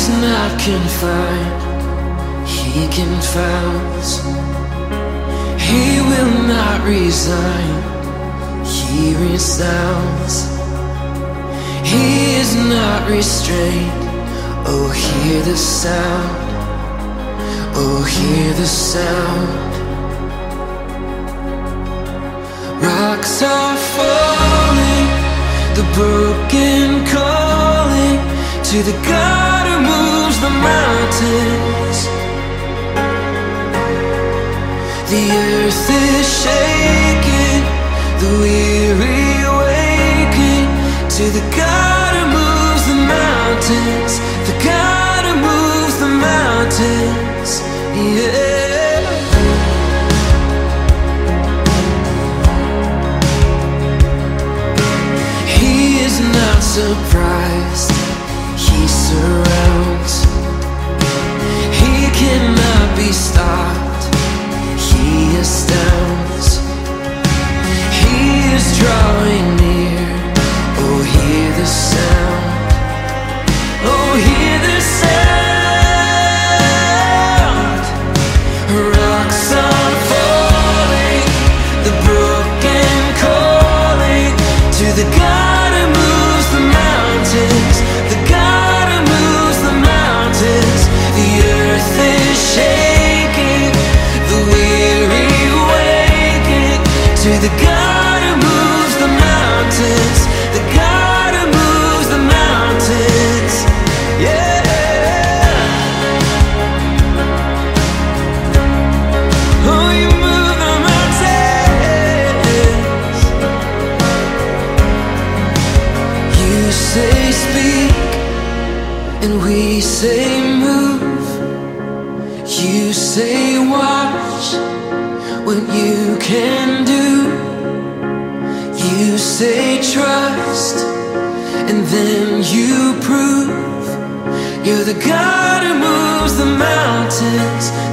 is not confined, he confounds. He will not resign, he resounds. He is not restrained, oh hear the sound, oh hear the sound. Rocks are falling, the broken calling to the God who moves the mountains. The earth is shaking, the weary waking to the God who moves the mountains, the God who moves the mountains, yeah. He is not surprised, he surrounds. He cannot be stopped, he astounds. He is drawing near, oh hear the sound, oh hear the sound. Rocks are falling, the broken calling to the God who moves the mountains, the God who moves the mountains. The earth is shaking, the weary waking to the God who moves the mountains, the God who moves the mountains, yeah. Oh, you move the mountains. You say speak, and we say move. You say watch when you can do. You say trust, and then you prove. You're the God who moves the mountains.